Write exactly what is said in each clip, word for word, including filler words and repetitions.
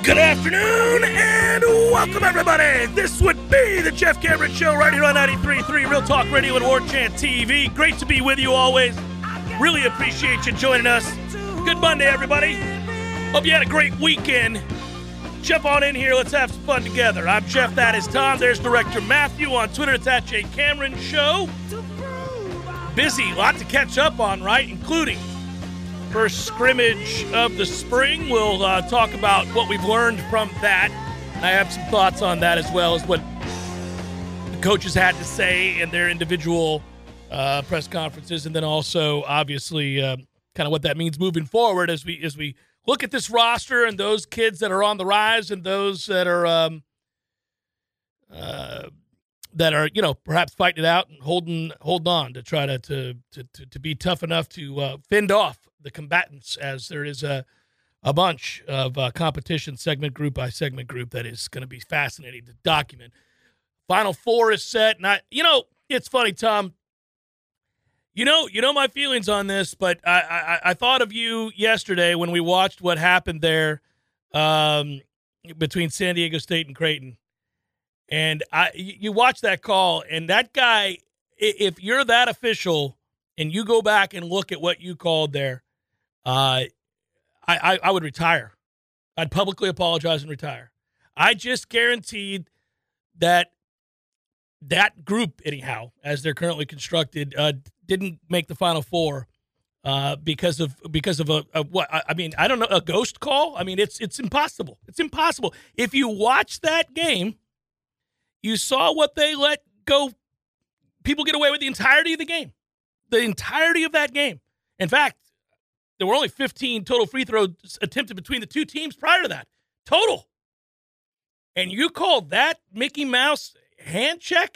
Good afternoon and welcome everybody. This would be the Jeff Cameron Show right here on ninety-three point three Real Talk Radio and War Chant T V. Great to be with you always. Really appreciate you joining us. Good Monday, everybody. Hope you had a great weekend. Jump on in here. Let's have some fun together. I'm Jeff. That is Tom. There's Director Matthew on Twitter. It's at J Cameron Show. Busy. A lot to catch up on, right? Including first scrimmage of the spring. We'll uh, talk about what we've learned from that. And I have some thoughts on that as well as what the coaches had to say in their individual uh, press conferences. And then also, obviously, uh, kind of what that means moving forward as we as we look at this roster and those kids that are on the rise and those that are um, uh, that are, you know, perhaps fighting it out and holding holding on to try to to to, to be tough enough to uh, fend off the combatants, as there is a a bunch of uh, competition segment group by segment group that is going to be fascinating to document. Final Four is set, and I, you know, it's funny, Tom. You know, you know my feelings on this, but I, I, I thought of you yesterday when we watched what happened there um, between San Diego State and Creighton. And I, you watch that call, and that guy, if you're that official and you go back and look at what you called there, uh, I, I, I would retire. I'd publicly apologize and retire. I just guaranteed that that group, anyhow, as they're currently constructed, uh, didn't make the Final Four uh, because of because of a, a what I, I mean I don't know, a ghost call. I mean it's it's impossible. It's impossible. If you watch that game, you saw what they let go. People get away with the entirety of the game, the entirety of that game. In fact, there were only fifteen total free throws attempted between the two teams prior to that total. And you called that Mickey Mouse hand check?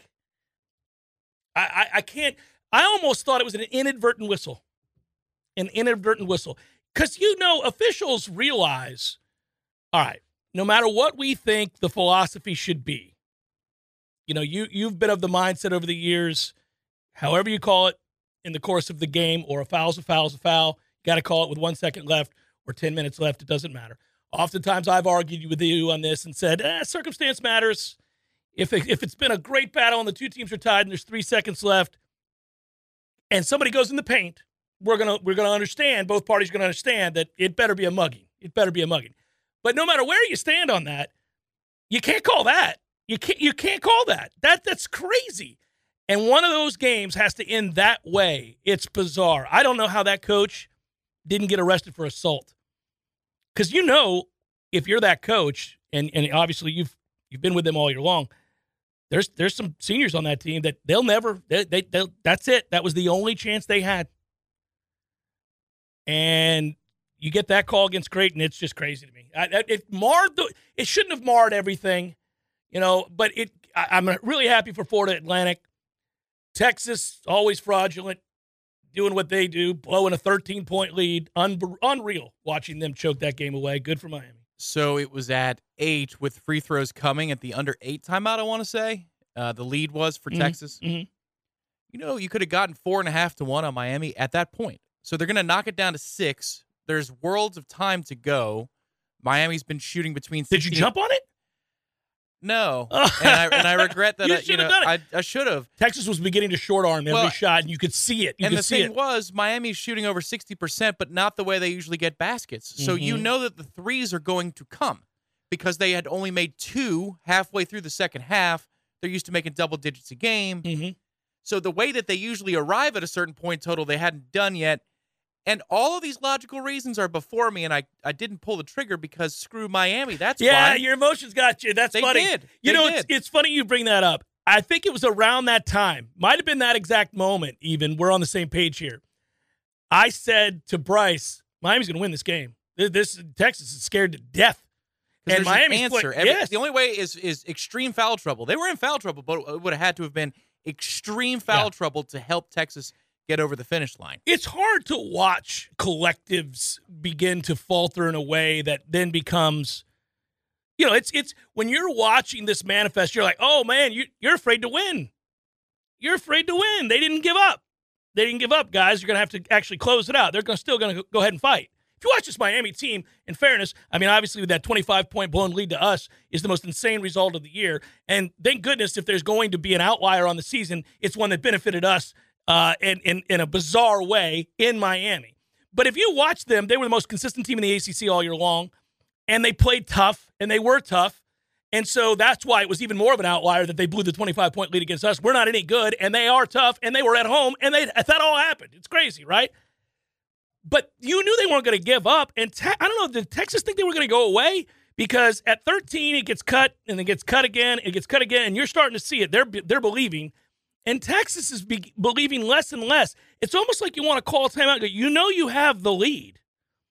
I, I, I can't. I almost thought it was an inadvertent whistle. An inadvertent whistle. Because, you know, officials realize, all right, no matter what we think the philosophy should be, you know, you, you've been of the mindset over the years, however you call it in the course of the game, or a foul's a foul's a foul, you got to call it with one second left or ten minutes left, it doesn't matter. Oftentimes I've argued with you on this and said, eh, circumstance matters. If, it, if it's been a great battle and the two teams are tied and there's three seconds left, and somebody goes in the paint, we're gonna we're gonna understand. Both parties are gonna understand that it better be a mugging. It better be a mugging. But no matter where you stand on that, you can't call that. You can't you can't call that. That that's crazy. And one of those games has to end that way. It's bizarre. I don't know how that coach didn't get arrested for assault. Because you know, if you're that coach, and and obviously you've you've been with them all year long. There's there's some seniors on that team that they'll never, they, they, they'll, that's it. That was the only chance they had. And you get that call against Creighton, it's just crazy to me. I, it marred the, it shouldn't have marred everything, you know, but it. I, I'm really happy for Florida Atlantic. Texas, always fraudulent, doing what they do, blowing a thirteen-point lead. Un, unreal watching them choke that game away. Good for Miami. So it was at eight with free throws coming at the under eight timeout, I want to say. Uh, the lead was for mm-hmm. Texas. Mm-hmm. You know, you could have gotten four and a half to one on Miami at that point. So they're going to knock it down to six. There's worlds of time to go. Miami's been shooting between Did you jump on it? No. and, I, and I regret that. you I, you know, done it. I, I should have. Texas was beginning to short arm every well, shot, and you could see it. You and could the see thing it. was, Miami's shooting over sixty percent, but not the way they usually get baskets. So mm-hmm. you know that the threes are going to come because they had only made two halfway through the second half. They're used to making double digits a game. Mm-hmm. So the way that they usually arrive at a certain point total, they hadn't done yet. And all of these logical reasons are before me, and I, I didn't pull the trigger because screw Miami. That's yeah, why. your emotions got you. That's they funny. Did. You they know, did. It's, it's funny you bring that up. I think it was around that time. Might have been that exact moment even. We're on the same page here. I said to Bryce, Miami's going to win this game. This, this Texas is scared to death. And Miami's an answer. Play, Every, yes. The only way is is extreme foul trouble. They were in foul trouble, but it would have had to have been extreme foul yeah. trouble to help Texas get over the finish line. It's hard to watch collectives begin to falter in a way that then becomes, you know, it's it's when you're watching this manifest, you're like, oh man, you you're afraid to win. You're afraid to win. They didn't give up. They didn't give up, guys. You're gonna have to actually close it out. They're gonna still gonna go ahead and fight. If you watch this Miami team, in fairness, I mean, obviously that twenty-five point blown lead to us is the most insane result of the year. And thank goodness if there's going to be an outlier on the season, it's one that benefited us uh, in, in, in a bizarre way in Miami. But if you watch them, they were the most consistent team in the A C C all year long, and they played tough, and they were tough. And so that's why it was even more of an outlier that they blew the twenty-five point lead against us. We're not any good, and they are tough, and they were at home, and they that all happened. It's crazy, right? But you knew they weren't going to give up. And te- I don't know, did Texas think they were going to go away? Because at thirteen, it gets cut, and it gets cut again, it gets cut again, and you're starting to see it. They're they're believing. And Texas is be- believing less and less. It's almost like you want to call a timeout. You know you have the lead,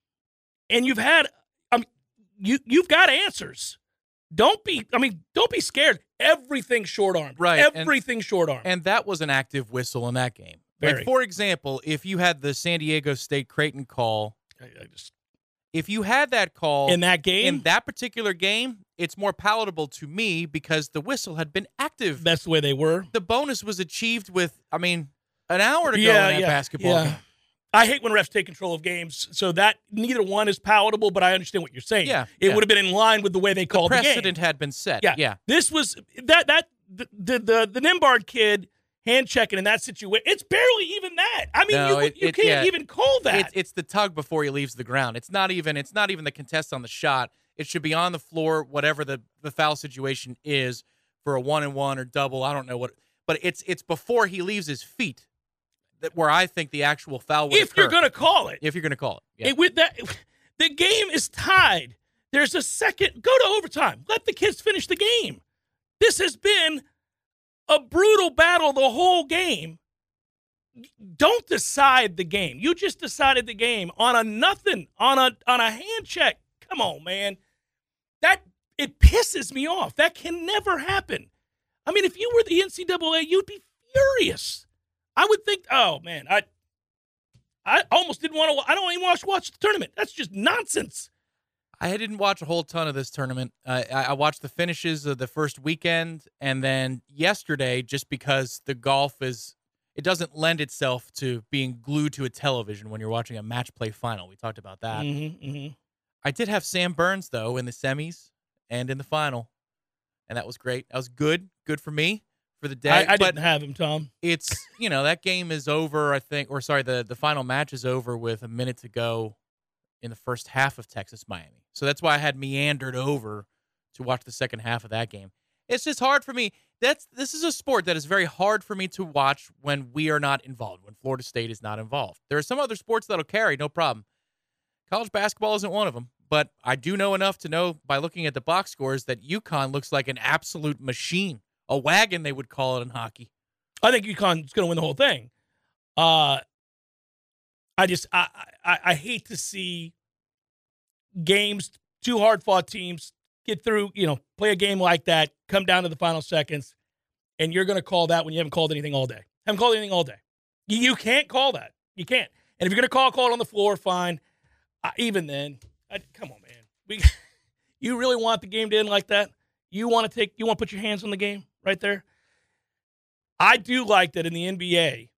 and you've had um, you you've got answers. Don't be, I mean, don't be scared. Everything short-armed. Right. Everything and, short-armed. And that was an active whistle in that game. Very. Like, for example, if you had the San Diego State Creighton call, I, I just, if you had that call in that game, in that particular game, it's more palatable to me because the whistle had been active. That's the way they were. The bonus was achieved with, I mean, an hour to yeah, go in that yeah, basketball yeah. game. I hate when refs take control of games, so that neither one is palatable, but I understand what you're saying. Yeah, it yeah. would have been in line with the way they The called the, precedent game. had been set. Yeah, yeah. This was that that the the the, the Nimbard kid hand checking in that situation. It's barely even that. I mean, No, you it- you it- can't yeah. even call that. It's, it's the tug before he leaves the ground. It's not even it's not even the contest on the shot. It should be on the floor, whatever the, the foul situation is for a one and one or double. I don't know what, but it's it's before he leaves his feet that where I think the actual foul would if occur. you're going to call it. If you're going to call it, yeah. It- with that, the game is tied. There's a second. Go to overtime. Let the kids finish the game. This has been a brutal battle the whole game. Don't decide the game. You just decided the game on a nothing, on a on a hand check. Come on, man. That it pisses me off. That can never happen. I mean, if you were the N C double A, you'd be furious. I would think, oh man, I I almost didn't want to. I don't even want to watch the tournament. That's just nonsense. I didn't watch a whole ton of this tournament. Uh, I, I watched the finishes of the first weekend, and then yesterday, just because the golf is, it doesn't lend itself to being glued to a television when you're watching a match play final. We talked about that. Mm-hmm, mm-hmm. I did have Sam Burns, though, in the semis and in the final, and that was great. That was good. Good for me for the day. I, I but didn't have him, Tom. it's, you know, that game is over, I think, or sorry, the, the final match is over with a minute to go in the first half of Texas-Miami. So that's why I had meandered over to watch the second half of that game. It's just hard for me. That's This is a sport that is very hard for me to watch when we are not involved, when Florida State is not involved. There are some other sports that'll carry, no problem. College basketball isn't one of them, but I do know enough to know by looking at the box scores that UConn looks like an absolute machine, a wagon they would call it in hockey. I think UConn's going to win the whole thing. Uh, I just I, I I hate to see games, two hard fought teams get through. You know, play a game like that, come down to the final seconds, and you're going to call that when you haven't called anything all day. Haven't called anything all day. You, you can't call that. You can't. And if you're going to call, call it on the floor, fine. Uh, even then, I, come on, man. We, you really want the game to end like that? You want to take? You want to put your hands on the game right there? I do like that in the N B A.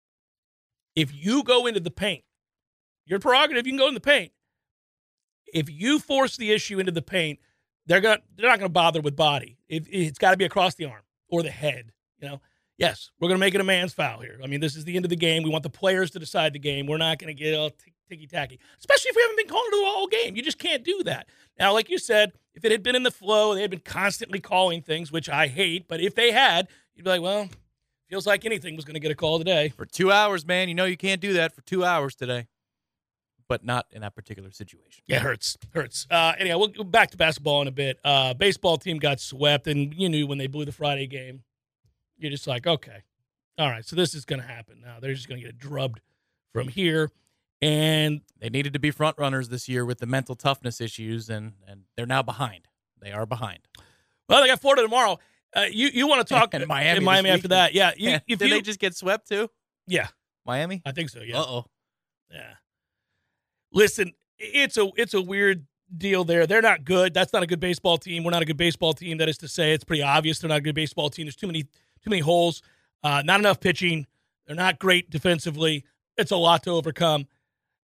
If you go into the paint, your prerogative, you can go in the paint. If you force the issue into the paint, they're going they're not going to bother with body. It, it's got to be across the arm or the head. You know, yes, we're going to make it a man's foul here. I mean, this is the end of the game. We want the players to decide the game. We're not going to get all t- ticky-tacky, especially if we haven't been calling it the whole game. You just can't do that. Now, like you said, if it had been in the flow, they had been constantly calling things, which I hate, but if they had, you'd be like, well, feels like anything was going to get a call today. For two hours, man, you know you can't do that for two hours today. But not in that particular situation. Yeah, it hurts. Hurts. Uh, anyhow, we'll go back to basketball in a bit. Uh, baseball team got swept, and you knew when they blew the Friday game, you're just like, okay, all right, so this is going to happen now. They're just going to get drubbed from here. And they needed to be front runners this year with the mental toughness issues, and, and they're now behind. They are behind. Well, they got Florida tomorrow. Uh, you you want to talk in Miami, in Miami after that? Yeah. You, if Did you, they just get swept too? Yeah, Miami. I think so. Yeah. Uh oh. Yeah. Listen, it's a it's a weird deal there. They're not good. That's not a good baseball team. We're not a good baseball team. That is to say, it's pretty obvious they're not a good baseball team. There's too many too many holes. Uh, not enough pitching. They're not great defensively. It's a lot to overcome.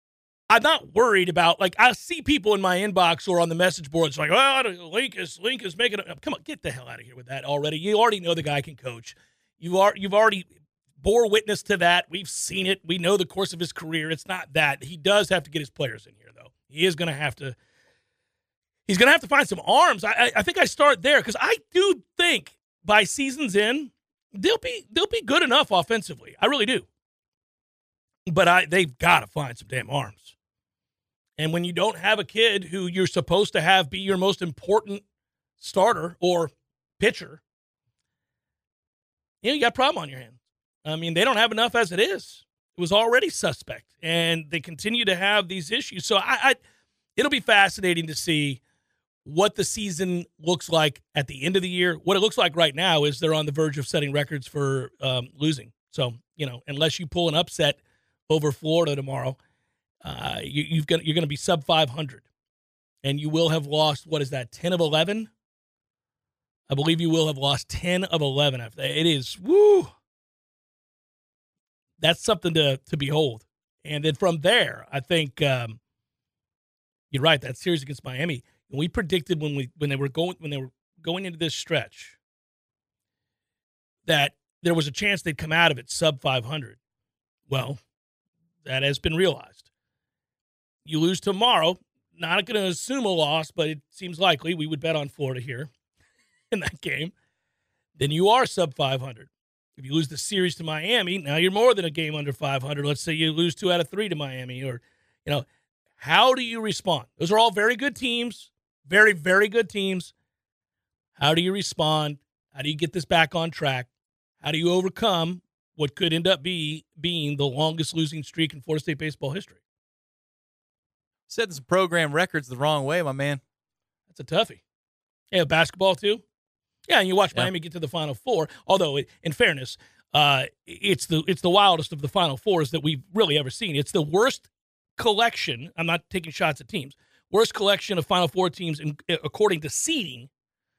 I'm not worried about, like, I see people in my inbox or on the message boards like, oh, Link is, Link is making it. Come on, get the hell out of here with that already. You already know the guy can coach. You are, you've already bore witness to that. We've seen it. We know the course of his career. It's not that. He does have to get his players in here, though. He is going to have to, he's going to have to find some arms. I, I think I start there because I do think by season's end, they'll be, they'll be good enough offensively. I really do. But I, they've got to find some damn arms. And when you don't have a kid who you're supposed to have be your most important starter or pitcher, you know, you got a problem on your hands. I mean, they don't have enough as it is. It was already suspect, and they continue to have these issues. So I, I it'll be fascinating to see what the season looks like at the end of the year. What it looks like right now is they're on the verge of setting records for um, losing. So, you know, unless you pull an upset over Florida tomorrow, Uh, you, you've got, you're going to be sub five hundred, and you will have lost, what is that, ten of eleven? I believe you will have lost ten of eleven after that. It is, woo, that's something to, to behold. And then from there, I think um, you're right, that series against Miami, and we predicted when we when they were going when they were going into this stretch that there was a chance they'd come out of it sub five hundred. Well, that has been realized. You lose tomorrow, not going to assume a loss, but it seems likely. We would bet on Florida here in that game. Then you are sub five hundred. If you lose the series to Miami, now you're more than a game under five hundred. Let's say you lose two out of three to Miami, or, you know, how do you respond? Those are all very good teams, very, very good teams. How do you respond? How do you get this back on track? How do you overcome what could end up be being the longest losing streak in Florida State baseball history? Setting some program records the wrong way, my man. That's a toughie. Yeah, basketball too. Yeah, and you watch yeah. Miami get to the Final Four. Although, in fairness, uh, it's the it's the wildest of the Final Fours that we've really ever seen. It's the worst collection. I'm not taking shots at teams. Worst collection of Final Four teams in, according to seeding.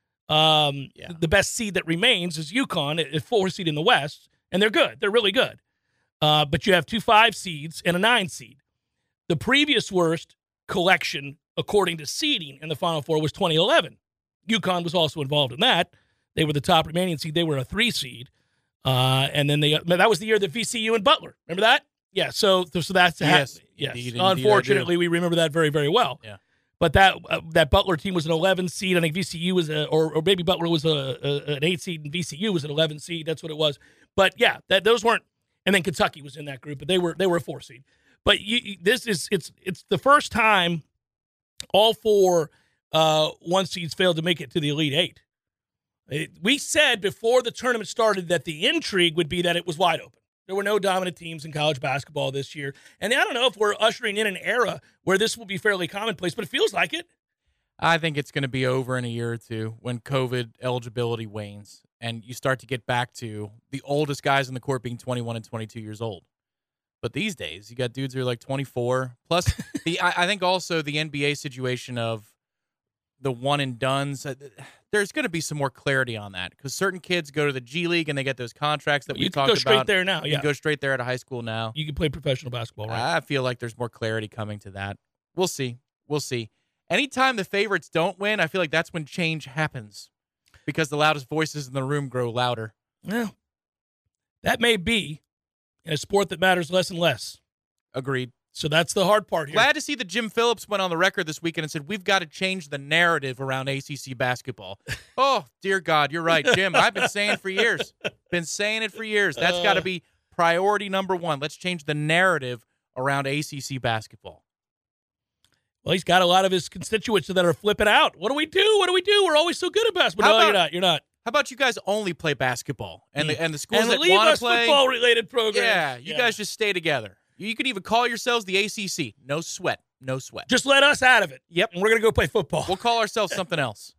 Um, yeah. The best seed that remains is UConn at four seed in the West, and they're good. They're really good. Uh, but you have two five seeds and a nine seed. The previous worst collection, according to seeding in the Final Four, was twenty eleven. UConn was also involved in that. They were the top remaining seed. They were a three seed. Uh, and then they that was the year that V C U and Butler. Remember that? Yeah, so so that's yes. yes. Indeed, Unfortunately, indeed we remember that very, very well. Yeah. But that uh, that Butler team was an eleven seed. I think V C U was a, or, or maybe Butler was a, a an eight seed, and V C U was an eleven seed. That's what it was. But yeah, that those weren't. And then Kentucky was in that group, but they were they were a four seed. But you, you, this is it's it's the first time all four uh, one seeds failed to make it to the Elite Eight. It, we said before the tournament started that the intrigue would be that it was wide open. There were no dominant teams in college basketball this year. And I don't know if we're ushering in an era where this will be fairly commonplace, but it feels like it. I think it's going to be over in a year or two when COVID eligibility wanes and you start to get back to the oldest guys in the court being twenty-one and twenty-two years old. But these days, you got dudes who are like twenty-four. Plus, the I, I think also the N B A situation of the one and dones. There's going to be some more clarity on that because certain kids go to the G League and they get those contracts that we you talked about. You can go straight about. there now. You yeah. can go straight there at a high school now. You can play professional basketball, right? I feel like there's more clarity coming to that. We'll see. We'll see. Anytime the favorites don't win, I feel like that's when change happens because the loudest voices in the room grow louder. Yeah, that may be in a sport that matters less and less. Agreed. So that's the hard part here. Glad to see that Jim Phillips went on the record this weekend and said, we've got to change the narrative around A C C basketball. Oh, dear God, you're right, Jim. I've been saying for years. Been saying it for years. That's uh, got to be priority number one. Let's change the narrative around A C C basketball. Well, he's got a lot of his constituents that are flipping out. What do we do? What do we do? We're always so good at basketball. No, about, you're not. You're not. How about you guys only play basketball? And, mm. the, and the schools and that want to play football-related programs. Yeah, you yeah. guys just stay together. You could even call yourselves the A C C. No sweat. No sweat. Just let us out of it. Yep. And we're going to go play football. We'll call ourselves something else.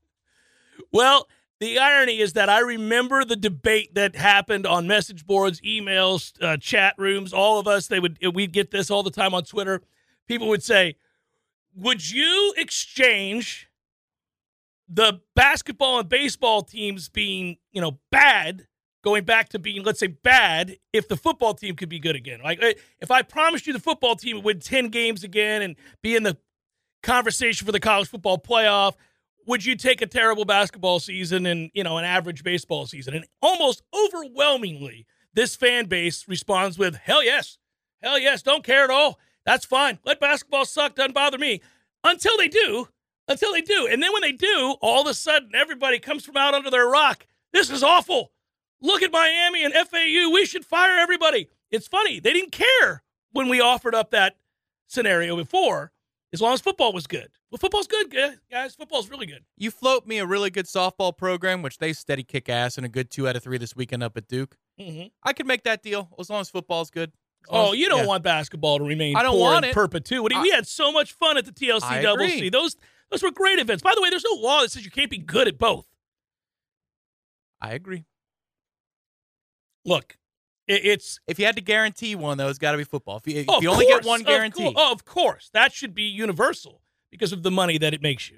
Well, the irony is that I remember the debate that happened on message boards, emails, uh, chat rooms. All of us, they would we'd get this all the time on Twitter. People would say, would you exchange the basketball and baseball teams being, you know, bad going back to being, let's say, bad if the football team could be good again. Like, if I promised you the football team would win ten games again and be in the conversation for the college football playoff, would you take a terrible basketball season and, you know, an average baseball season? And almost overwhelmingly, this fan base responds with, hell yes. Hell yes. Don't care at all. That's fine. Let basketball suck. Doesn't bother me. Until they do. Until they do. And then when they do, all of a sudden, everybody comes from out under their rock. This is awful. Look at Miami and F A U. We should fire everybody. It's funny. They didn't care when we offered up that scenario before, as long as football was good. Well, football's good, guys. Football's really good. You float me a really good softball program, which they steady kick ass, and a good two out of three this weekend up at Duke. Mm-hmm. I could make that deal as long as football's good. Oh, as, you don't yeah. want basketball to remain I don't poor want in it. perpetuity. I, we had so much fun at the T L C I Double agree. C. Those, those were great events. By the way, there's no law that says you can't be good at both. I agree. Look, it, it's... If you had to guarantee one, though, it's got to be football. If you, if oh, you only course, get one of guarantee. Co- oh, of course. That should be universal because of the money that it makes you.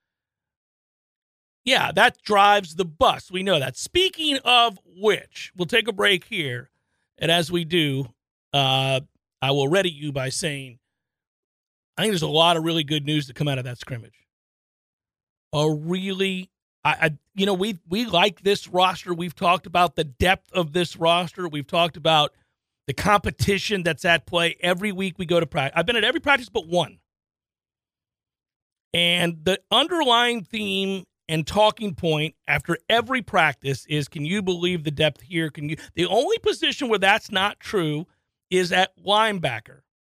Yeah, that drives the bus. We know that. Speaking of which, we'll take a break here. And as we do, uh, I will ready you by saying, I think there's a lot of really good news to come out of that scrimmage. A really, I, I you know, we we like this roster. We've talked about the depth of this roster. We've talked about the competition that's at play. Every week we go to practice. I've been at every practice but one. And the underlying theme and talking point after every practice is, can you believe the depth here? Can you? The only position where that's not true is at linebacker.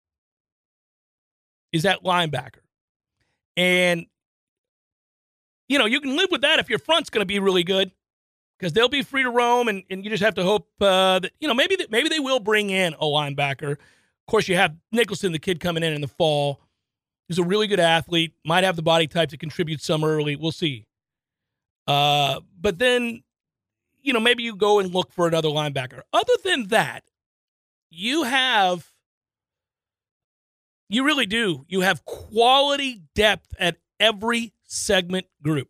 Is at linebacker. And, you know, you can live with that if your front's going to be really good because they'll be free to roam, and, and you just have to hope uh, that, you know, maybe that, maybe they will bring in a linebacker. Of course, you have Nicholson, the kid coming in in the fall. He's a really good athlete, might have the body type to contribute some early. We'll see. Uh, but then, you know, maybe you go and look for another linebacker. Other than that, you have, you really do. You have quality depth at every segment group.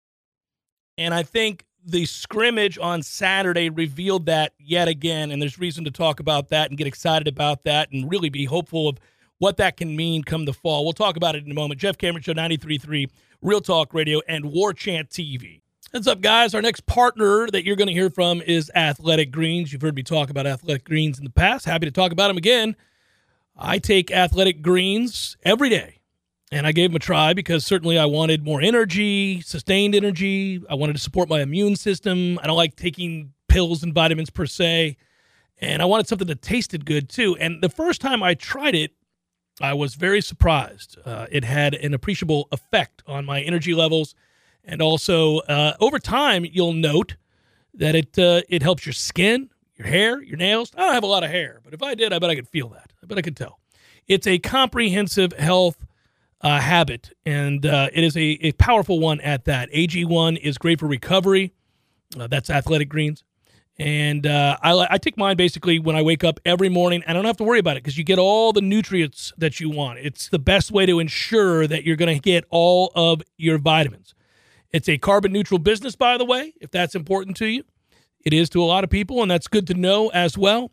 And I think the scrimmage on Saturday revealed that yet again, and there's reason to talk about that and get excited about that and really be hopeful of what that can mean come the fall. We'll talk about it in a moment. Jeff Cameron Show, ninety-three point three, Real Talk Radio, and War Chant T V. What's up, guys? Our next partner that you're going to hear from is Athletic Greens. You've heard me talk about Athletic Greens in the past. Happy to talk about them again. I take Athletic Greens every day, and I gave them a try because certainly I wanted more energy, sustained energy. I wanted to support my immune system. I don't like taking pills and vitamins per se, and I wanted something that tasted good too. And the first time I tried it, I was very surprised. Uh, it had an appreciable effect on my energy levels. And also, uh, over time, you'll note that it uh, it helps your skin, your hair, your nails. I don't have a lot of hair, but if I did, I bet I could feel that. I bet I could tell. It's a comprehensive health uh, habit, and uh, it is a, a powerful one at that. A G one is great for recovery. Uh, that's Athletic Greens. And uh, I, I take mine basically when I wake up every morning. I don't have to worry about it because you get all the nutrients that you want. It's the best way to ensure that you're going to get all of your vitamins. It's a carbon-neutral business, by the way, if that's important to you. It is to a lot of people, and that's good to know as well.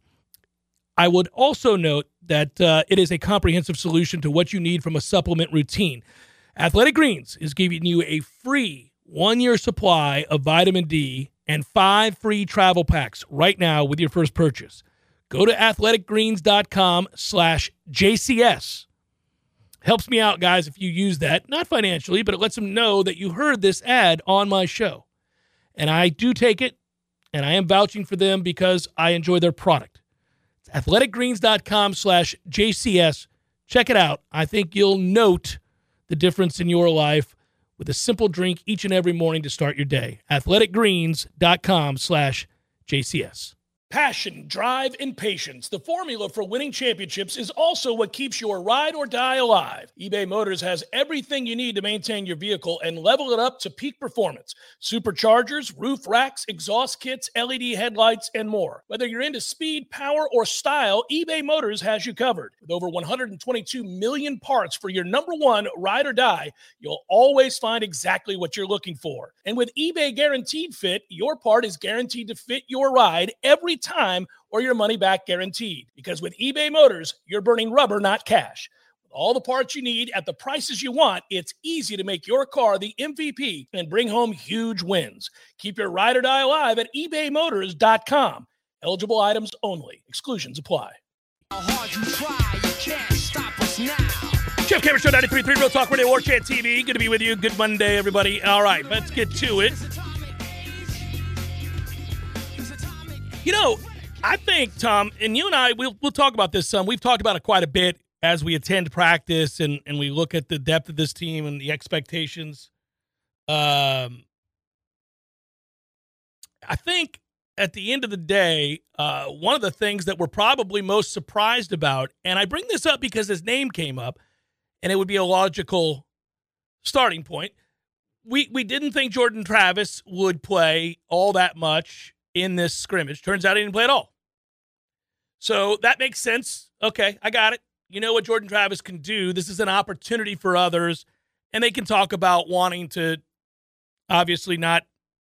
I would also note that uh, it is a comprehensive solution to what you need from a supplement routine. Athletic Greens is giving you a free one-year supply of vitamin D and five free travel packs right now with your first purchase. Go to athleticgreens.com slash JCS. Helps me out, guys, if you use that. Not financially, but it lets them know that you heard this ad on my show. And I do take it, and I am vouching for them because I enjoy their product. It's athleticgreens.com slash JCS. Check it out. I think you'll note the difference in your life with a simple drink each and every morning to start your day. athleticgreens.com slash JCS. Passion, drive, and patience. The formula for winning championships is also what keeps your ride or die alive. eBay Motors has everything you need to maintain your vehicle and level it up to peak performance. Superchargers, roof racks, exhaust kits, L E D headlights, and more. Whether you're into speed, power, or style, eBay Motors has you covered. With over one hundred twenty-two million parts for your number one ride or die, you'll always find exactly what you're looking for. And with eBay Guaranteed Fit, your part is guaranteed to fit your ride every time or your money back guaranteed. Because with eBay Motors, you're burning rubber, not cash. With all the parts you need at the prices you want, it's easy to make your car the M V P and bring home huge wins. Keep your ride or die alive at ebay motors dot com. Eligible items only. Exclusions apply. How hard you try, you can't stop us now. Jeff Cameron Show, ninety-three point three Real Talk Radio, War Chant T V. Good to be with you. Good Monday, everybody. All right, let's get to it. You know, I think, Tom, and you and I, we'll, we'll talk about this some. We've talked about it quite a bit as we attend practice and, and we look at the depth of this team and the expectations. Um, I think at the end of the day, uh, one of the things that we're probably most surprised about, and I bring this up because his name came up, and it would be a logical starting point. We we didn't think Jordan Travis would play all that much in this scrimmage. Turns out he didn't play at all. So that makes sense. Okay, I got it. You know what Jordan Travis can do. This is an opportunity for others, and they can talk about wanting to obviously not,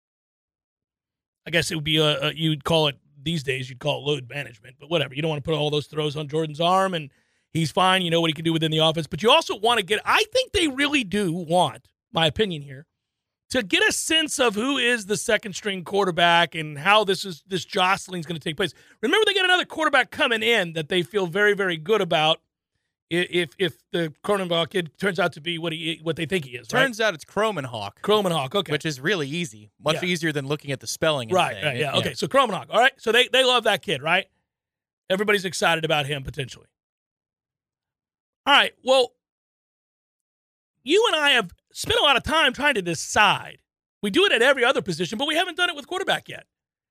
I guess it would be, a, a you'd call it, these days, you'd call it load management, but whatever. You don't want to put all those throws on Jordan's arm, and he's fine. You know what he can do within the offense. But you also want to get, I think they really do want, my opinion here, to get a sense of who is the second-string quarterback and how this is this jostling is going to take place. Remember, they got another quarterback coming in that they feel very, very good about if if the Cronenbach kid turns out to be what he what they think he is. Turns right? out it's Cromenhawk. Cromenhawk, okay. Which is really easy. Much Yeah. easier than looking at the spelling. And Right, saying right, it. yeah. Okay, so Cromenhawk, all right? So they, they love that kid, right? Everybody's excited about him potentially. All right, well, you and I have spent a lot of time trying to decide. We do it at every other position, but we haven't done it with quarterback yet.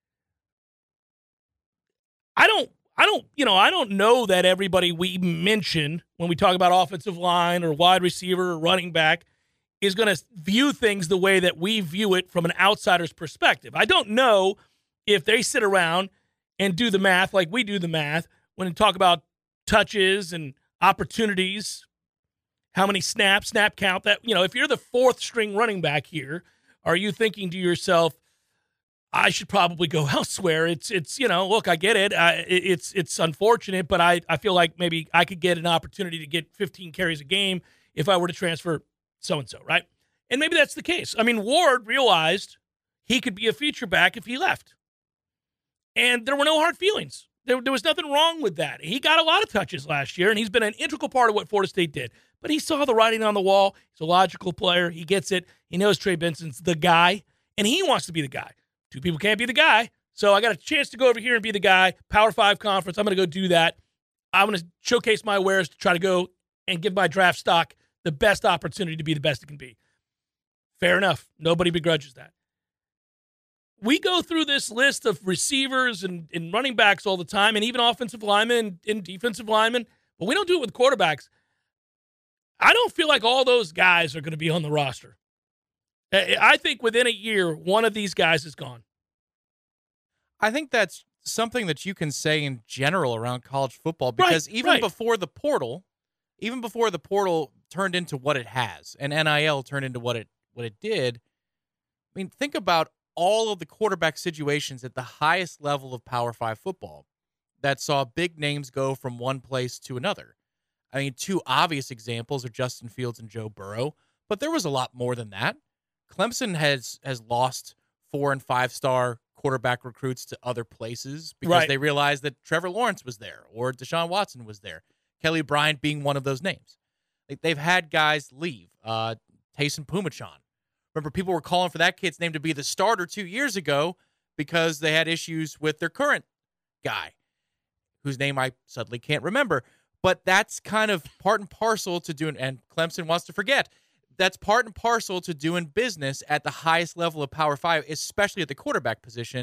I don't, I don't, you know, I don't know that everybody we mention when we talk about offensive line or wide receiver or running back is going to view things the way that we view it from an outsider's perspective. I don't know if they sit around and do the math like we do the math when we talk about touches and opportunities, how many snaps, snap count. That, you know, if you're the fourth string running back here, are you thinking to yourself, I should probably go elsewhere? It's, it's you know, look, I get it. I, it's it's unfortunate, but I, I feel like maybe I could get an opportunity to get fifteen carries a game if I were to transfer so-and-so, right? And maybe that's the case. I mean, Ward realized he could be a feature back if he left. And there were no hard feelings. There, there was nothing wrong with that. He got a lot of touches last year, and he's been an integral part of what Florida State did. But he saw the writing on the wall. He's a logical player. He gets it. He knows Trey Benson's the guy, and he wants to be the guy. Two people can't be the guy. So I got a chance to go over here and be the guy. Power Five conference. I'm going to go do that. I'm going to showcase my wares to try to go and give my draft stock the best opportunity to be the best it can be. Fair enough. Nobody begrudges that. We go through this list of receivers and, and running backs all the time, and even offensive linemen and, and defensive linemen, but we don't do it with quarterbacks. I don't feel like all those guys are going to be on the roster. I think within a year, one of these guys is gone. I think that's something that you can say in general around college football because right, even right. before the portal, even before the portal turned into what it has and N I L turned into what it what it did, I mean, think about all of the quarterback situations at the highest level of Power Five football that saw big names go from one place to another. I mean, two obvious examples are Justin Fields and Joe Burrow, but there was a lot more than that. Clemson has has lost four and five star quarterback recruits to other places because right. they realized that Trevor Lawrence was there or Deshaun Watson was there. Kelly Bryant being one of those names. Like, they've had guys leave. Uh, Taysom Pumachan. Remember, people were calling for that kid's name to be the starter two years ago because they had issues with their current guy, whose name I suddenly can't remember. But that's kind of part and parcel to doing, and Clemson wants to forget, that's part and parcel to doing business at the highest level of Power Five, especially at the quarterback position.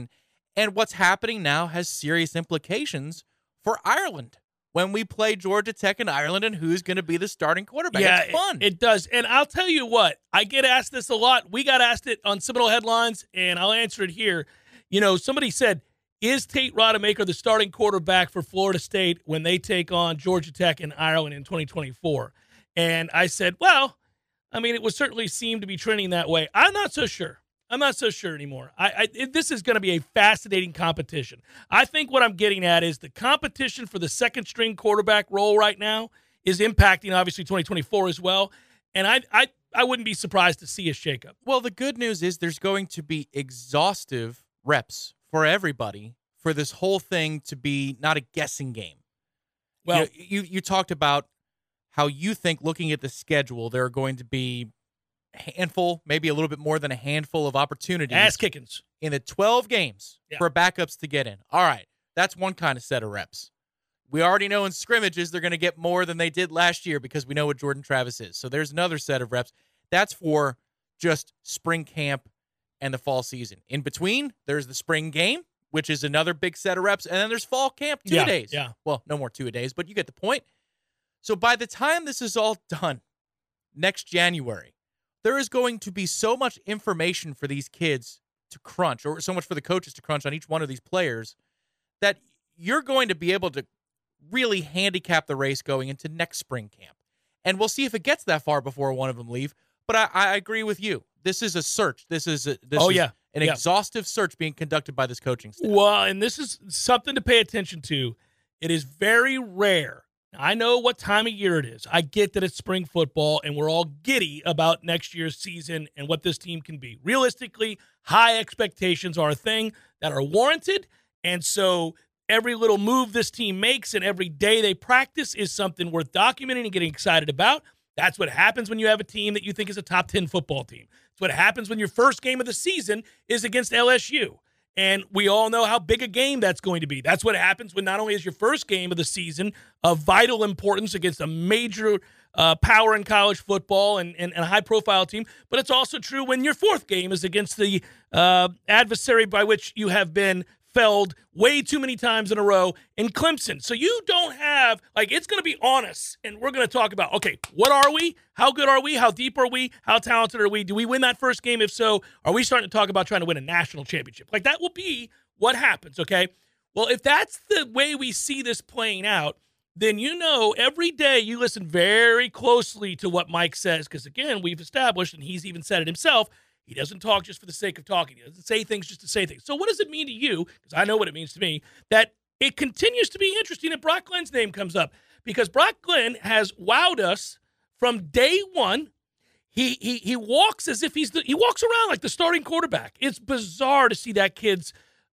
And what's happening now has serious implications for Ireland when we play Georgia Tech in Ireland and who's going to be the starting quarterback. Yeah, it's fun. It, it does. And I'll tell you what, I get asked this a lot. We got asked it on Seminole Headlines, and I'll answer it here. You know, somebody said, is Tate Rodemaker the starting quarterback for Florida State when they take on Georgia Tech in Ireland in twenty twenty-four? And I said, well, I mean, it would certainly seem to be trending that way. I'm not so sure. I'm not so sure anymore. I, I it, this is going to be a fascinating competition. I think what I'm getting at is the competition for the second-string quarterback role right now is impacting, obviously, twenty twenty-four as well. And I, I, I wouldn't be surprised to see a shakeup. Well, the good news is there's going to be exhaustive reps for everybody for this whole thing to be not a guessing game. Well, you, you, you talked about how you think, looking at the schedule, there are going to be handful, maybe a little bit more than a handful of opportunities. Ass kickings. In the twelve games Yeah. for backups to get in. All right, that's one kind of set of reps. We already know in scrimmages they're going to get more than they did last year because we know what Jordan Travis is. So there's another set of reps. That's for just spring camp and the fall season. In between, there's the spring game, which is another big set of reps, and then there's fall camp, two Yeah, days. yeah. Well, no more two-a-days, but you get the point. So by the time this is all done next January, there is going to be so much information for these kids to crunch, or so much for the coaches to crunch on each one of these players, that you're going to be able to really handicap the race going into next spring camp. And we'll see if it gets that far before one of them leave. But I, I agree with you. This is a search. This is a, this Oh, is yeah. an Yeah. exhaustive search being conducted by this coaching staff. Well, and this is something to pay attention to. It is very rare. I know what time of year it is. I get that it's spring football, and we're all giddy about next year's season and what this team can be. Realistically, high expectations are a thing that are warranted, and so every little move this team makes and every day they practice is something worth documenting and getting excited about. That's what happens when you have a team that you think is a top ten football team. It's what happens when your first game of the season is against L S U. And we all know how big a game that's going to be. That's what happens when not only is your first game of the season of vital importance against a major uh, power in college football and, and, and a high-profile team, but it's also true when your fourth game is against the uh, adversary by which you have been felled way too many times in a row in Clemson. So you don't have, like, it's going to be on us, and we're going to talk about, okay, what are we? How good are we? How deep are we? How talented are we? Do we win that first game? If so, are we starting to talk about trying to win a national championship? Like, that will be what happens, okay? Well, if that's the way we see this playing out, then you know every day you listen very closely to what Mike says, because, again, we've established, and he's even said it himself, he doesn't talk just for the sake of talking. He doesn't say things just to say things. So what does it mean to you, because I know what it means to me, that it continues to be interesting that Brock Glenn's name comes up? Because Brock Glenn has wowed us from day one. He he he walks as if he's the, he walks around like the starting quarterback. It's bizarre to see that kid's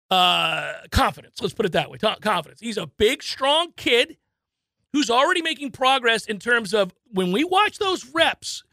uh, confidence. Let's put it that way. Confidence. He's a big, strong kid who's already making progress in terms of when we watch those reps,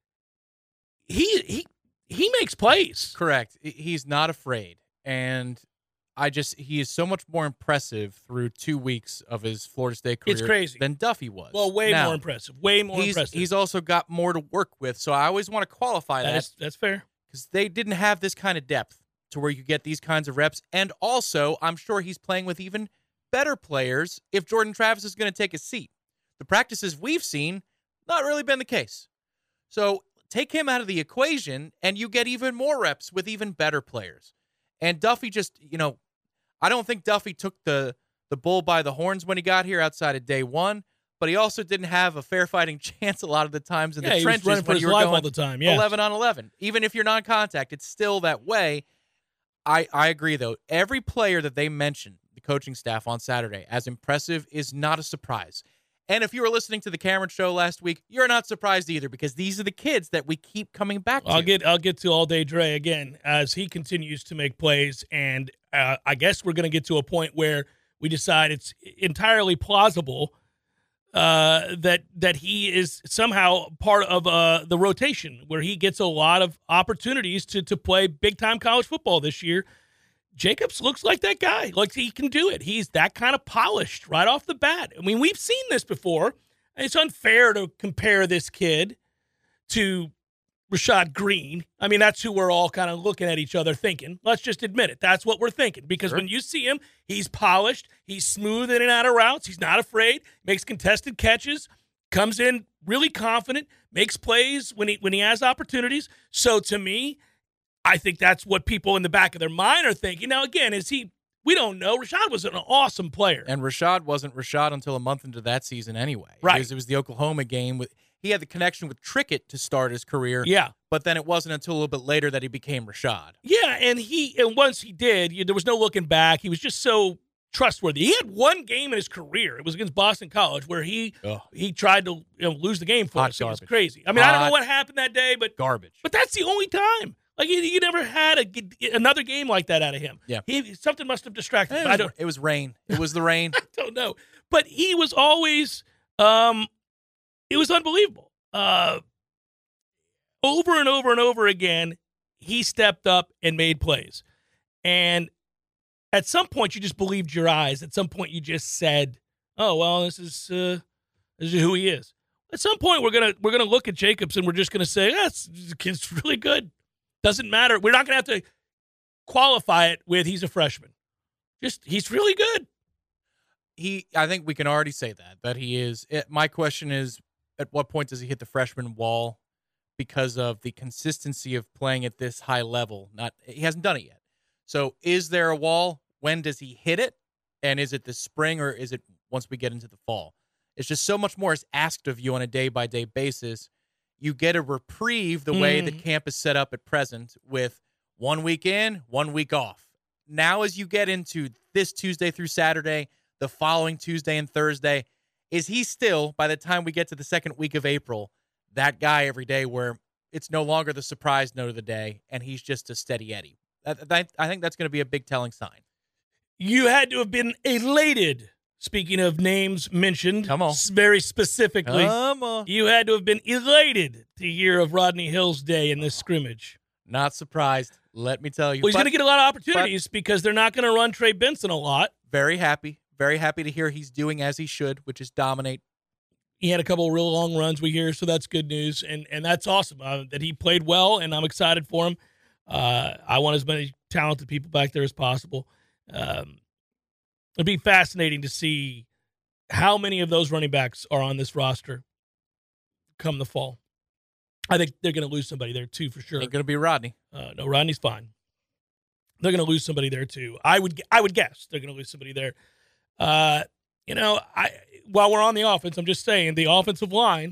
he he he makes plays. Correct. He's not afraid. And I just, he is so much more impressive through two weeks of his Florida State career It's crazy. than Duffy was. Well, way Now, more impressive. Way more he's, impressive. He's also got more to work with. So I always want to qualify that that is, that's fair. because they didn't have this kind of depth to where you get these kinds of reps. And also, I'm sure he's playing with even better players if Jordan Travis is going to take a seat. The practices we've seen, not really been the case. So take him out of the equation, and you get even more reps with even better players. And Duffy just, you know, I don't think Duffy took the, the bull by the horns when he got here outside of day one, but he also didn't have a fair fighting chance a lot of the times in Yeah, the he was trenches running for when his you were life going all the time. Yeah. eleven on eleven. Even if you're non-contact, it's still that way. I, I agree, though. Every player that they mentioned, the coaching staff on Saturday, as impressive is not a surprise. And if you were listening to the Cameron Show last week, you're not surprised either, because these are the kids that we keep coming back to. I'll get I'll get to All Day Dre again as he continues to make plays, and uh, I guess we're going to get to a point where we decide it's entirely plausible uh, that that he is somehow part of uh, the rotation, where he gets a lot of opportunities to to play big time college football this year. Jacobs looks like that guy. Like, he can do it. He's that kind of polished right off the bat. I mean, we've seen this before. And it's unfair to compare this kid to Rashad Green. I mean, that's who we're all kind of looking at each other thinking. Let's just admit it. That's what we're thinking. Because Sure. when you see him, he's polished. He's smooth in and out of routes. He's not afraid. Makes contested catches. Comes in really confident. Makes plays when he when he has opportunities. So to me, I think that's what people in the back of their mind are thinking. Now, again, is he – we don't know. Rashad was an awesome player. And Rashad wasn't Rashad until a month into that season anyway. Right. It was, it was the Oklahoma game. With He had the connection with Trickett to start his career. Yeah. But then it wasn't until a little bit later that he became Rashad. Yeah, and he and once he did, you, there was no looking back. He was just so trustworthy. He had one game in his career. It was against Boston College where he Ugh. he tried to you know, lose the game for Hot us. It was garbage. crazy. I mean, I don't know Hot what happened that day, but Garbage. but that's the only time. Like you, you never had a, another game like that out of him. Yeah. He, something must have distracted It him. was, I don't, it was rain. It was the rain. I don't know. But he was always, um, it was unbelievable. Uh, over and over and over again, he stepped up and made plays. And at some point, you just believed your eyes. At some point, you just said, "Oh well, this is uh, this is who he is." At some point, we're gonna we're gonna look at Jacobs and we're just gonna say, "Yes, this kid's really good." Doesn't matter. We're not gonna have to qualify it with he's a freshman. Just he's really good. He, I think we can already say that, that he is. It, my question is, at what point does he hit the freshman wall because of the consistency of playing at this high level? Not, he hasn't done it yet. So is there a wall? When does he hit it? And is it this spring or is it once we get into the fall? It's just so much more is asked of you on a day-by-day basis. You get a reprieve the way Mm. that camp is set up at present with one week in, one week off. Now as you get into this Tuesday through Saturday, the following Tuesday and Thursday, is he still, by the time we get to the second week of April, that guy every day where it's no longer the surprise note of the day and he's just a steady Eddie? That, that, I think that's going to be a big telling sign. You had to have been elated. Speaking of names mentioned, Come on. s- very specifically, Come on. you had to have been elated to hear of Rodney Hill's day in this scrimmage. Not surprised. Let me tell you. Well, he's But going to get a lot of opportunities because they're not going to run Trey Benson a lot. very happy. Very happy to hear he's doing as he should, which is dominate. He had a couple of real long runs we hear, so that's good news, and and that's awesome uh, that he played well, and I'm excited for him. Uh, I want as many talented people back there as possible. Um, it'd be fascinating to see how many of those running backs are on this roster come the fall. I think they're going to lose somebody there too, for sure. Ain't going to be Rodney. Uh, no, Rodney's fine. They're going to lose somebody there too. I would I would guess they're going to lose somebody there. Uh, you know, I while we're on the offense, I'm just saying the offensive line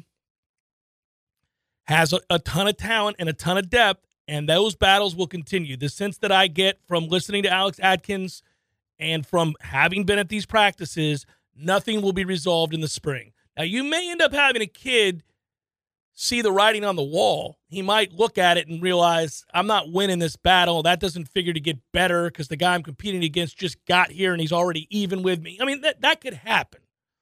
has a, a ton of talent and a ton of depth, and those battles will continue. The sense that I get from listening to Alex Atkins and from having been at these practices, nothing will be resolved in the spring. Now, you may end up having a kid see the writing on the wall. He might look at it and realize, I'm not winning this battle. That doesn't figure to get better because the guy I'm competing against just got here and he's already even with me. I mean, that, that could happen.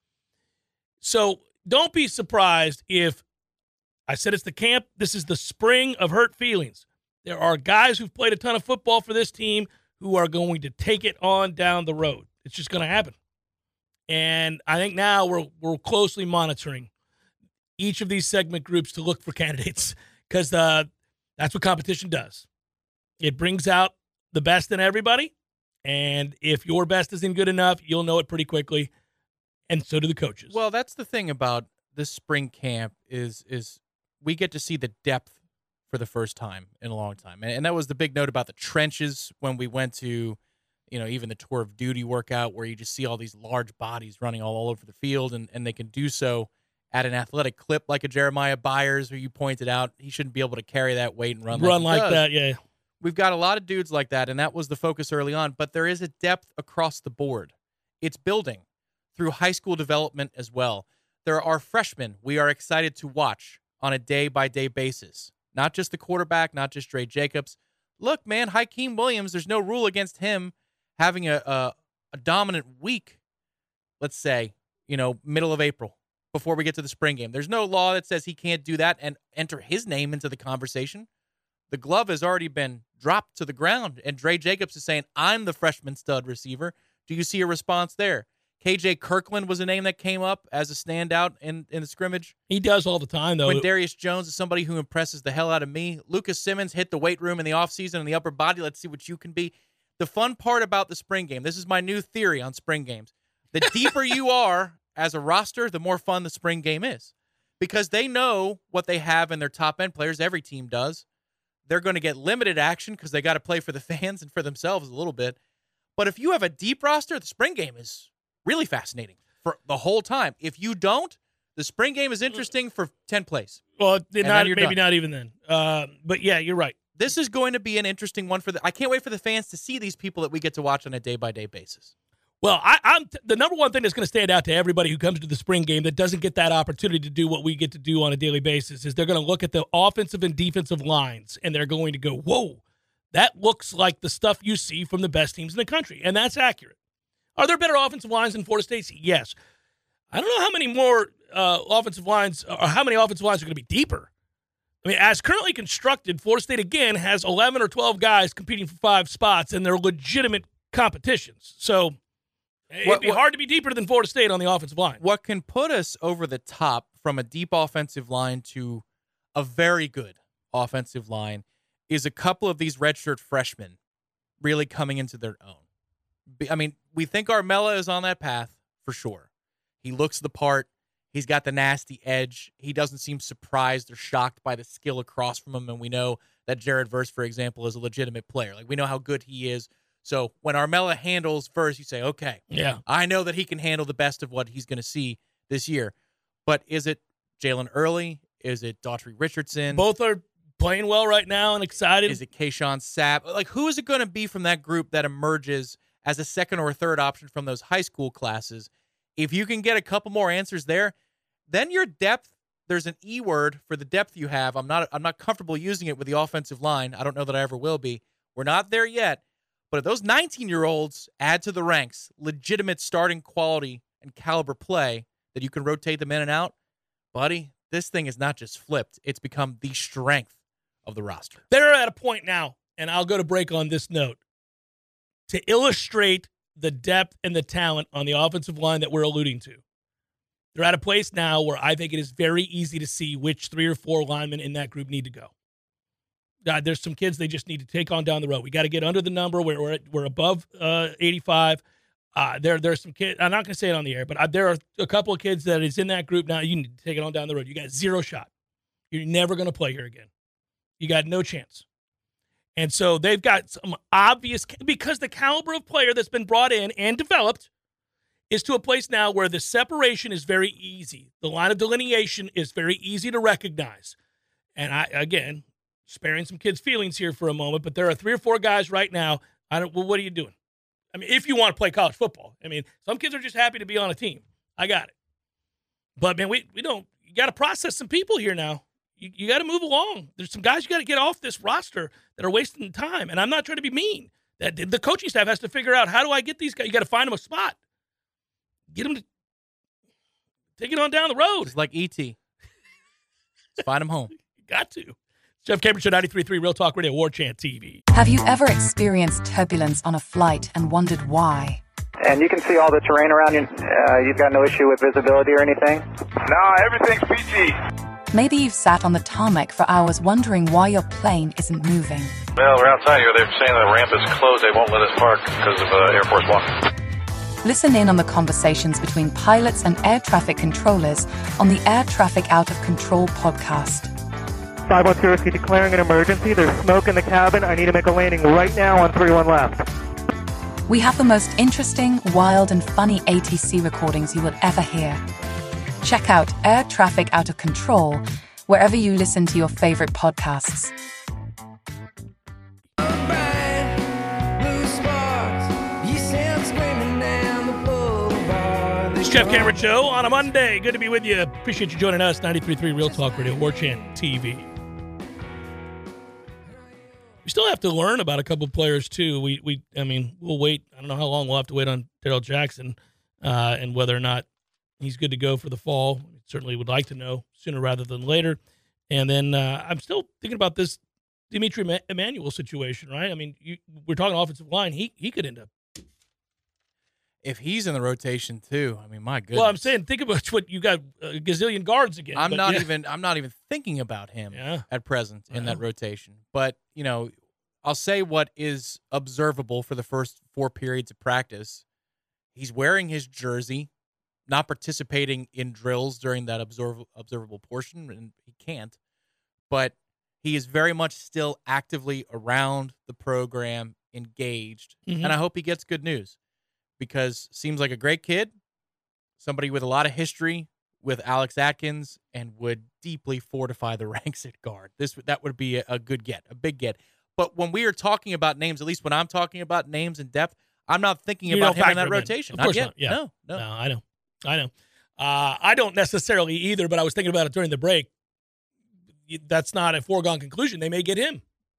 So don't be surprised if, I said it's the camp, this is the spring of hurt feelings. There are guys who've played a ton of football for this team who are going to take it on down the road. It's just going to happen. And I think now we're we're closely monitoring each of these segment groups to look for candidates because uh, that's what competition does. It brings out the best in everybody, and if your best isn't good enough, you'll know it pretty quickly, and so do the coaches. Well, that's the thing about this spring camp is is we get to see the depth for the first time in a long time. And, and that was the big note about the trenches when we went to, you know, even the tour of duty workout where you just see all these large bodies running all, all over the field, and, and they can do so at an athletic clip like a Jeremiah Byers, who you pointed out. He shouldn't be able to carry that weight and run, Run like, he like does. that, yeah. We've got a lot of dudes like that, and that was the focus early on. But there is a depth across the board. It's building through high school development as well. There are freshmen we are excited to watch on a day-by-day basis. Not just the quarterback, not just Dre Jacobs. Look, man, Hakeem Williams, there's no rule against him having a, a, a dominant week, let's say, you know, middle of April, before we get to the spring game. There's no law that says he can't do that and enter his name into the conversation. The glove has already been dropped to the ground, and Dre Jacobs is saying, I'm the freshman stud receiver. Do you see a response there? K J Kirkland was a name that came up as a standout in, in the scrimmage. He does all the time, though. Quindarius Jones is somebody who impresses the hell out of me. Lucas Simmons hit the weight room in the offseason in the upper body. Let's see what you can be. The fun part about the spring game, this is my new theory on spring games. The deeper you are as a roster, the more fun the spring game is. Because they know what they have in their top-end players. Every team does. They're going to get limited action because they got to play for the fans and for themselves a little bit. But if you have a deep roster, the spring game is really fascinating for the whole time. If you don't, the spring game is interesting for ten plays. Well, not, maybe done. not even then. Uh, but, yeah, you're right. This is going to be an interesting one for the – I can't wait for the fans to see these people that we get to watch on a day-by-day basis. Well, I, I'm t- the number one thing that's going to stand out to everybody who comes to the spring game that doesn't get that opportunity to do what we get to do on a daily basis is they're going to look at the offensive and defensive lines, and they're going to go, whoa, that looks like the stuff you see from the best teams in the country, and that's accurate. Are there better offensive lines than Florida State's? Yes. I don't know how many more uh, offensive lines or how many offensive lines are going to be deeper. I mean, as currently constructed, Florida State, again, has eleven or twelve guys competing for five spots, and they're legitimate competitions. So it'd what, be what, hard to be deeper than Florida State on the offensive line. What can put us over the top from a deep offensive line to a very good offensive line is a couple of these redshirt freshmen really coming into their own. I mean, we think Armella is on that path for sure. He looks the part. He's got the nasty edge. He doesn't seem surprised or shocked by the skill across from him, and we know that Jared Verse, for example, is a legitimate player. Like, we know how good he is. So when Armella handles Verse, you say, okay, yeah, I know that he can handle the best of what he's going to see this year. But is it Jalen Early? Is it Daughtry Richardson? Both are playing well right now and excited. Is it Kayshawn Sapp? Like, who is it going to be from that group that emerges as a second or a third option from those high school classes? If you can get a couple more answers there, then your depth, there's an E word for the depth you have. I'm not I'm not comfortable using it with the offensive line. I don't know that I ever will be. We're not there yet. But if those nineteen-year-olds add to the ranks legitimate starting quality and caliber play that you can rotate them in and out, buddy, this thing is not just flipped. It's become the strength of the roster. They're at a point now, and I'll go to break on this note, to illustrate the depth and the talent on the offensive line that we're alluding to. They're at a place now where I think it is very easy to see which three or four linemen in that group need to go. Uh, there's some kids they just need to take on down the road. We got to get under the number. We're we're, we're above uh, eighty-five. Uh, there there's some kids. I'm not going to say it on the air, but uh, there are a couple of kids that is in that group now. You need to take it on down the road. You got zero shot. You're never going to play here again. You got no chance. And so they've got some obvious, because the caliber of player that's been brought in and developed is to a place now where the separation is very easy. The line of delineation is very easy to recognize. And I, again, sparing some kids' feelings here for a moment, but there are three or four guys right now. I don't. Well, what are you doing? I mean, if you want to play college football, I mean, some kids are just happy to be on a team. I got it. But man, we we don't. You got to process some people here now. You, you got to move along. There's some guys you got to get off this roster that are wasting time. And I'm not trying to be mean. That the coaching staff has to figure out, how do I get these guys? You got to find them a spot. Get them to take it on down the road. It's like E T Find them home. You got to. Jeff Cameron Show, ninety-three point three Real Talk Radio, War Chant T V. Have you ever experienced turbulence on a flight and wondered why? And you can see all the terrain around you. Uh, you've got no issue with visibility or anything? No, everything's P G. Maybe you've sat on the tarmac for hours wondering why your plane isn't moving. Well, we're outside here. They're saying the ramp is closed. They won't let us park because of uh, Air Force One. Listen in on the conversations between pilots and air traffic controllers on the Air Traffic Out of Control podcast. five one two, is he declaring an emergency? There's smoke in the cabin. I need to make a landing right now on three one left. We have the most interesting, wild, and funny A T C recordings you will ever hear. Check out Air Traffic Out of Control wherever you listen to your favorite podcasts. It's Jeff Cameron Show on a Monday. Good to be with you. Appreciate you joining us. ninety-three point three Real Talk Radio, War Chant T V. We still have to learn about a couple players, too. We, we, I mean, we'll wait. I don't know how long we'll have to wait on Darrell Jackson uh, and whether or not he's good to go for the fall. Certainly would like to know sooner rather than later. And then uh, I'm still thinking about this Dimitri Emmanuel situation, right? I mean, you, we're talking offensive line. He he could end up. If he's in the rotation too, I mean, my goodness. Well, I'm saying, think about what you got a gazillion guards again. I'm but not yeah. even. I'm not even thinking about him Yeah. at present in that Well. rotation. But you know, I'll say what is observable for the first four periods of practice. He's wearing his jersey, not participating in drills during that observ- observable portion, and he can't. But he is very much still actively around the program, engaged, Mhm. and I hope he gets good news. Because seems like a great kid, somebody with a lot of history with Alex Atkins, and would deeply fortify the ranks at guard. This that would be a, a good get, a big get. But when we are talking about names, at least when I'm talking about names in depth, I'm not thinking You about don't him in that factor him in. rotation. Of course not yet. not, yeah. No, no. No, I know. I know. Uh, I don't necessarily either, but I was thinking about it during the break. That's not a foregone conclusion. They may get him.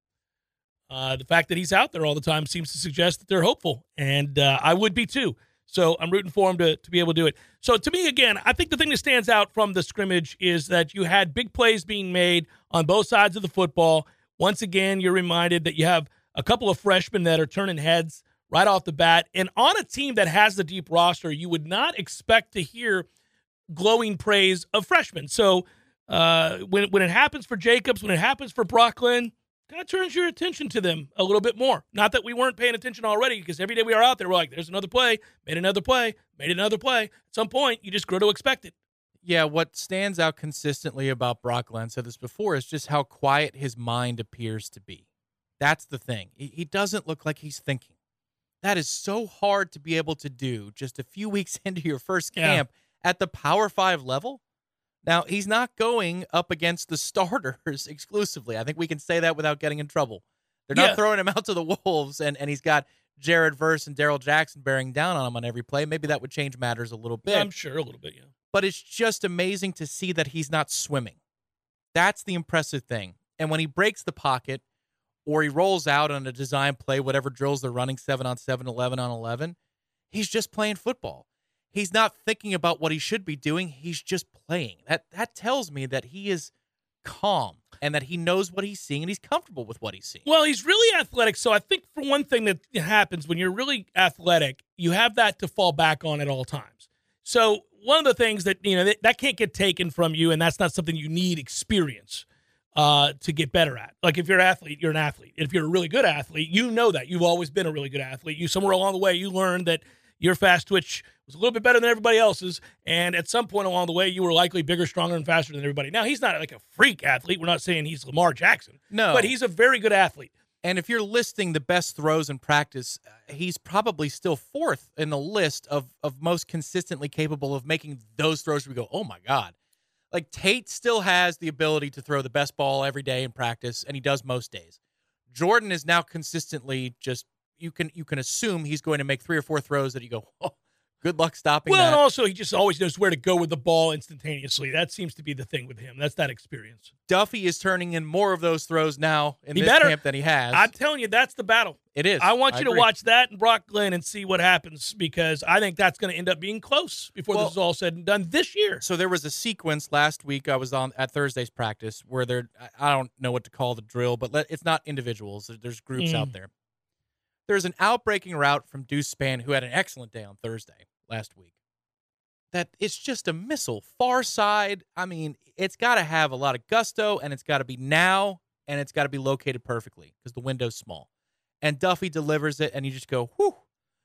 Uh, the fact that he's out there all the time seems to suggest that they're hopeful, and uh, I would be too. So I'm rooting for him to, to be able to do it. So to me, again, I think the thing that stands out from the scrimmage is that you had big plays being made on both sides of the football. Once again, you're reminded that you have a couple of freshmen that are turning heads right off the bat. And on a team that has the deep roster, you would not expect to hear glowing praise of freshmen. So uh, when, when it happens for Jacobs, when it happens for Brooklyn, kind of turns your attention to them a little bit more. Not that we weren't paying attention already, because every day we are out there, we're like, there's another play, made another play, made another play. At some point, you just grow to expect it. Yeah, what stands out consistently about Brock Glenn, said this before, is just how quiet his mind appears to be. That's the thing. He, he doesn't look like he's thinking. That is so hard to be able to do just a few weeks into your first camp yeah. at the Power Five level. Now, he's not going up against the starters exclusively. I think we can say that without getting in trouble. They're not yeah. throwing him out to the wolves, and, and he's got Jared Verse and Daryl Jackson bearing down on him on every play. Maybe that would change matters a little bit. Yeah, I'm sure a little bit, yeah. But it's just amazing to see that he's not swimming. That's the impressive thing. And when he breaks the pocket or he rolls out on a design play, whatever drills they're running, seven on seven, eleven on eleven, he's just playing football. He's not thinking about what he should be doing. He's just playing. That that tells me that he is calm and that he knows what he's seeing and he's comfortable with what he's seeing. Well, he's really athletic. So I think for one thing that happens when you're really athletic, you have that to fall back on at all times. So one of the things that, you know, that, that can't get taken from you, and that's not something you need experience uh, to get better at. Like if you're an athlete, you're an athlete. If you're a really good athlete, you know that. You've always been a really good athlete. You somewhere along the way, you learned that your fast twitch was a little bit better than everybody else's, and at some point along the way, you were likely bigger, stronger, and faster than everybody. Now, he's not like a freak athlete. We're not saying he's Lamar Jackson. No. But he's a very good athlete. And if you're listing the best throws in practice, he's probably still fourth in the list of, of most consistently capable of making those throws where we go, oh, my God. Like, Tate still has the ability to throw the best ball every day in practice, and he does most days. Jordan is now consistently just, you can you can assume he's going to make three or four throws that you go, oh, good luck stopping well, that. and also he just always knows where to go with the ball instantaneously. That seems to be the thing with him. That's that experience. Duffy is turning in more of those throws now in He this better. camp than he has. I'm telling you, that's the battle. It is. I want you I to agree. watch that in Brock Glenn and see what happens, because I think that's going to end up being close before Well, this is all said and done this year. So there was a sequence last week I was on at Thursday's practice where there, I don't know what to call the drill, but let, it's not individuals. There's groups Mm. out there. There's an outbreaking route from Deuce Spann, who had an excellent day on Thursday last week. That it's just a missile. Far side, I mean, it's got to have a lot of gusto, and it's got to be now, and it's got to be located perfectly because the window's small. And Duffy delivers it, and you just go, whew,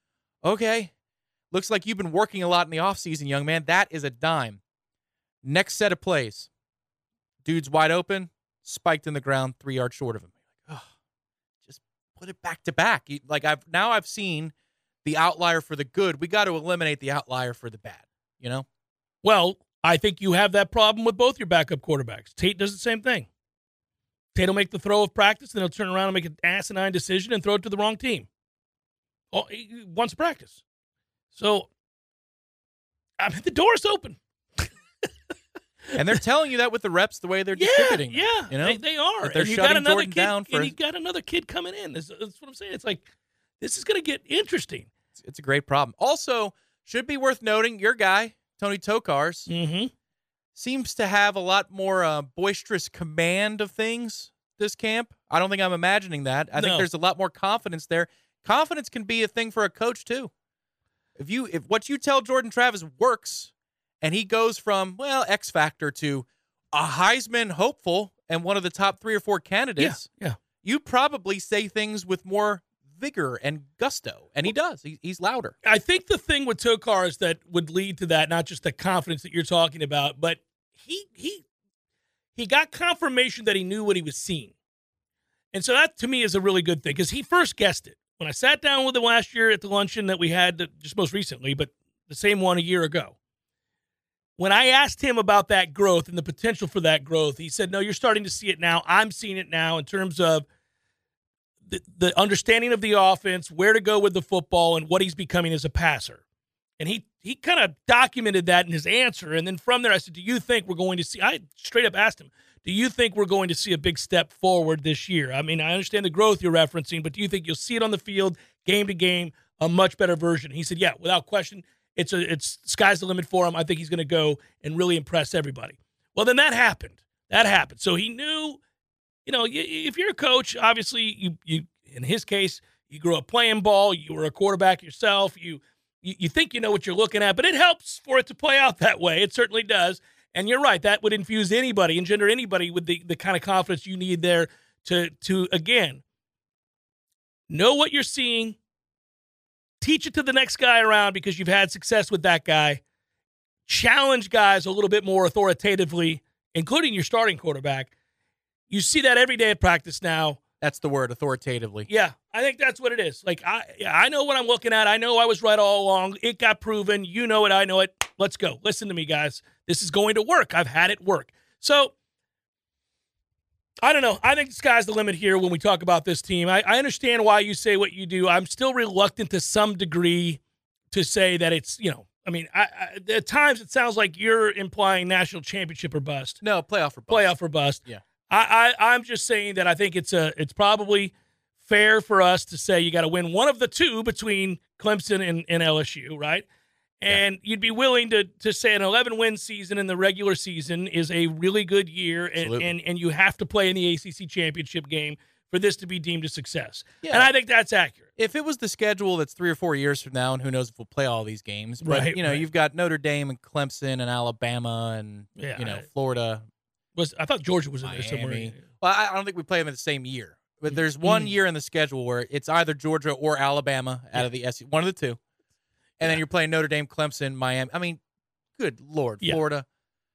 okay. Looks like you've been working a lot in the offseason, young man. That is a dime. Next set of plays. Dude's wide open, spiked in the ground, three yards short of him. Oh, just put it back to back. You- Like I've now I've seen the outlier for the good. We got to eliminate the outlier for the bad, you know? Well, I think you have that problem with both your backup quarterbacks. Tate does the same thing. Tate will make the throw of practice, then he'll turn around and make an asinine decision and throw it to the wrong team. Oh, he wants practice. So, I mean, the door's open. And they're telling you that with the reps, the way they're Yeah, distributing. yeah, them, you know? they, they are. That they're and you got shutting another Jordan kid, down for and you got another kid coming in. That's, that's what I'm saying. It's like, this is going to get interesting. It's, it's a great problem. Also, should be worth noting, your guy, Tony Tokars, Mm-hmm. seems to have a lot more uh, boisterous command of things this camp. I don't think I'm imagining that. I No. think there's a lot more confidence there. Confidence can be a thing for a coach, too. If you if what you tell Jordan Travis works, and he goes from, well, X factor to a Heisman hopeful and one of the top three or four candidates, Yeah, yeah. you probably say things with more vigor and gusto, and he does. He, he's louder. I think the thing with Tokar is that would lead to that, not just the confidence that you're talking about, but he he he got confirmation that he knew what he was seeing. And so that, to me, is a really good thing, because he first guessed it. When I sat down with him last year at the luncheon that we had just most recently, but the same one a year ago, when I asked him about that growth and the potential for that growth, he said, no, you're starting to see it now. I'm seeing it now in terms of the, the understanding of the offense, where to go with the football, and what he's becoming as a passer. And he he kind of documented that in his answer. And then from there, I said, do you think we're going to see – I straight up asked him, do you think we're going to see a big step forward this year? I mean, I understand the growth you're referencing, but do you think you'll see it on the field, game to game, a much better version? He said, yeah, without question. It's a it's sky's the limit for him. I think he's going to go and really impress everybody. Well, then that happened. That happened. So he knew, you know, if you're a coach, obviously you you in his case, you grew up playing ball, you were a quarterback yourself, you you, you think you know what you're looking at, but it helps for it to play out that way. It certainly does. And you're right, that would infuse anybody, engender anybody with the, the kind of confidence you need there to to again know what you're seeing. Teach it to the next guy around because you've had success with that guy. Challenge guys a little bit more authoritatively, including your starting quarterback. You see that every day at practice now. That's the word, authoritatively. Yeah, I think that's what it is. Like, I I know what I'm looking at. I know I was right all along. It got proven. You know it. I know it. Let's go. Listen to me, guys. This is going to work. I've had it work. So, I don't know. I think the sky's the limit here when we talk about this team. I, I understand why you say what you do. I'm still reluctant to some degree to say that it's, you know, I mean, I, I, at times it sounds like you're implying national championship or bust. No, playoff or bust. Playoff or bust. Yeah. I, I, I'm just saying that I think it's a it's probably fair for us to say you got to win one of the two between Clemson and, and L S U, right? And yeah. You'd be willing to to say an eleven-win season in the regular season is a really good year, and, and, and you have to play in the A C C championship game for this to be deemed a success. Yeah. And I think that's accurate. If it was the schedule that's three or four years from now, and who knows if we'll play all these games, but, right, you know, right. you've got Notre Dame and Clemson and Alabama and, yeah, you know, I, Florida. Was I thought Georgia was in Miami. there somewhere. Well, I don't think we play them in the same year. But there's one mm. year in the schedule where it's either Georgia or Alabama out yeah. of the S E C, one of the two. And then you're playing Notre Dame, Clemson, Miami. I mean, good Lord, yeah. Florida.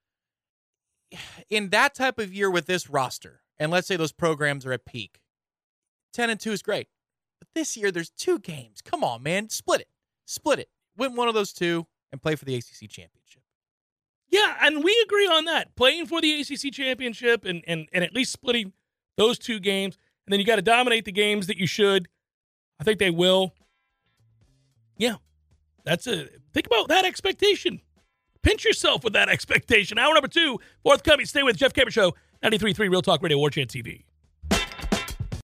In that type of year with this roster, and let's say those programs are at peak, ten and two is great. But this year, there's two games. Come on, man. Split it. Split it. Win one of those two and play for the A C C championship. Yeah, and we agree on that. Playing for the A C C championship and, and, and at least splitting those two games. And then you got to dominate the games that you should. I think they will. Yeah. That's a think about that expectation. Pinch yourself with that expectation. Hour number two, forthcoming. Stay with Jeff Cameron Show, ninety-three point three Real Talk Radio, War Chant T V.